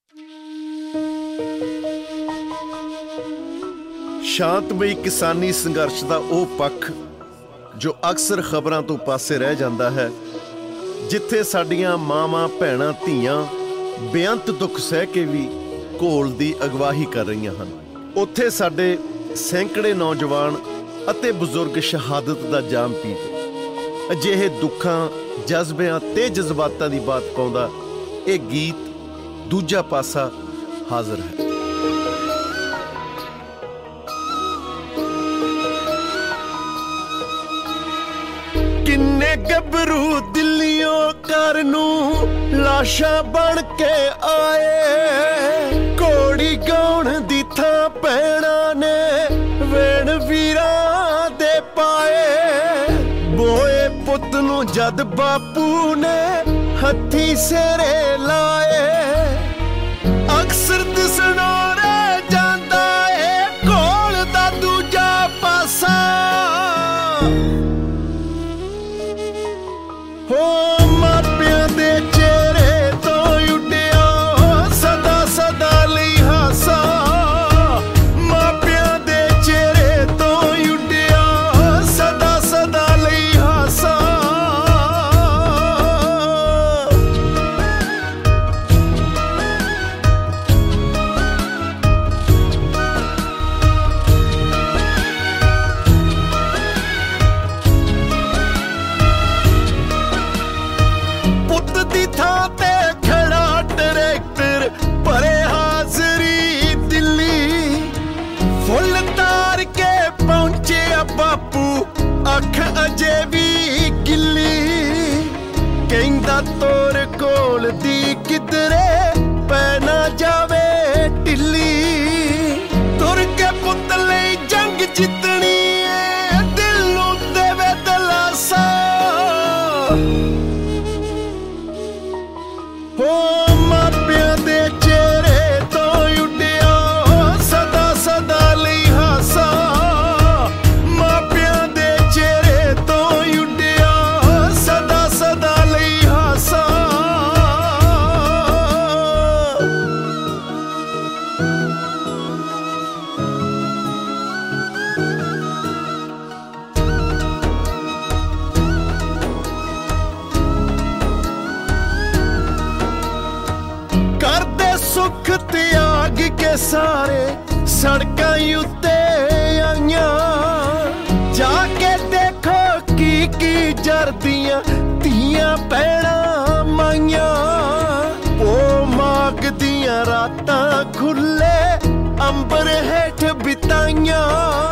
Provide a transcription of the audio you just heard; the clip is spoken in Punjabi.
ਸ਼ਾਂਤਮਈ ਕਿਸਾਨੀ ਸੰਘਰਸ਼ ਦਾ ਉਹ ਪੱਖ ਜੋ ਅਕਸਰ ਖਬਰਾਂ ਤੋਂ ਪਾਸੇ ਰਹਿ ਜਾਂਦਾ ਹੈ, ਜਿੱਥੇ ਸਾਡੀਆਂ ਮਾਵਾਂ, ਭੈਣਾਂ, ਧੀਆਂ ਬੇਅੰਤ ਦੁੱਖ ਸਹਿ ਕੇ ਵੀ ਘੋਲ ਦੀ ਅਗਵਾਈ ਕਰ ਰਹੀਆਂ ਹਨ। ਉੱਥੇ ਸਾਡੇ ਸੈਂਕੜੇ ਨੌਜਵਾਨ ਅਤੇ ਬਜ਼ੁਰਗ ਸ਼ਹਾਦਤ ਦਾ ਜਾਮ ਪੀ ਗਏ। ਅਜਿਹੇ ਦੁੱਖਾਂ, ਜਜ਼ਬਿਆਂ ਤੇ ਜਜ਼ਬਾਤਾਂ ਦੀ ਬਾਤ ਪਾਉਂਦਾ ਇਹ ਗੀਤ ਦੂਜਾ ਪਾਸਾ ਹਾਜ਼ਰ ਹੈ। ਕਿੰਨੇ ਗੱਭਰੂ ਦਿੱਲੀਓਂ ਘਰ ਨੂੰ ਲਾਸ਼ਾਂ ਬਣ ਕੇ ਆਏ, ਘੋੜੀ ਗਾਉਣ ਦੀ ਥਾਂ ਭੈਣਾਂ ਨੇ ਵੇਣ ਵੀਰਾਂ ਦੇ ਪਾਏ। ਬੋਏ ਪੁੱਤ ਨੂੰ ਜਦ ਬਾਪੂ ਨੇ ਹੱਥੀਂ ਸਿਰੇ ਲਾਏ, ਅਕਸਰ ਦਿਸਣੋਂ ਰਹਿ ਜਾਂਦਾ ਏ ਘੋਲ ਦਾ ਦੂਜਾ ਪਾਸਾ। ਹੋ ਮਾਪਿਆਂ ਦੇ ਚਿਹਰੇ ਤੋਂ ਉੱਡਿਆ ਸਦਾ ਸਦਾ ਲਈ ਹਾਸਾ, ਮਾਪਿਆਂ ਦੇ ਚਿਹਰੇ ਤੋਂ ਉੱਡਿਆ ਸਦਾ ਸਦਾ ਲਈ ਹਾਸਾ। ਪੁੱਤ ਦੀ ਥਾਂ ਤੇ ਖੜਾ ਟਰੈਕਟਰ ਭਰੇ ਹਾਜ਼ਰੀ ਦਿੱਲੀ, ਫੁੱਲ ਤਾਰ ਕੇ ਪਹੁੰਚਿਆ ਬਾਪੂ ਅੱਖ ਅਜੇ ਵੀ ਗਿੱਲੀ। ਕਹਿੰਦਾ ਤੋਰ ਕੋਲ ਦੀ ਕਿਧਰੇ ਪੈ ਨਾ ਜਾਵੇ ਢਿੱਲੀ, ਤੁਰ ਕੇ ਪੁੱਤ ਲਈ ਜੰਗ ਜਿੱਤਣੀ ਏ ਦਿਲ ਨੂੰ ਦੇਵੇ ਦਿਲਾਸਾ। ਹੋ ਮਾਪਿਆਂ ਦੇ ਚਿਹਰੇ ਤੋਂ ਉੱਡਿਆ ਸਦਾ ਸਦਾ ਲਈ ਹਾਸਾ, ਮਾਪਿਆਂ ਦੇ ਚਿਹਰੇ ਤੋਂ ਉੱਡਿਆ ਸਦਾ ਸਦਾ ਲਈ ਹਾਸਾ। ਕਰਦੇ ਸੁੱਖ ਤਿਆਗ ਕੇ ਸਾਰੇ ਸੜਕਾਂ ਉੱਤੇ ਆਈਆਂ, ਜਾ ਕੇ ਦੇਖੋ ਕੀ ਜਰਦੀਆਂ ਧੀਆਂ ਭੈਣਾਂ ਮਾਈਆਂ। ਉਹ ਮਾਗਦੀਆਂ ਰਾਤਾਂ ਖੁੱਲੇ ਅੰਬਰ ਹੇਠ ਬਿਤਾਈਆਂ।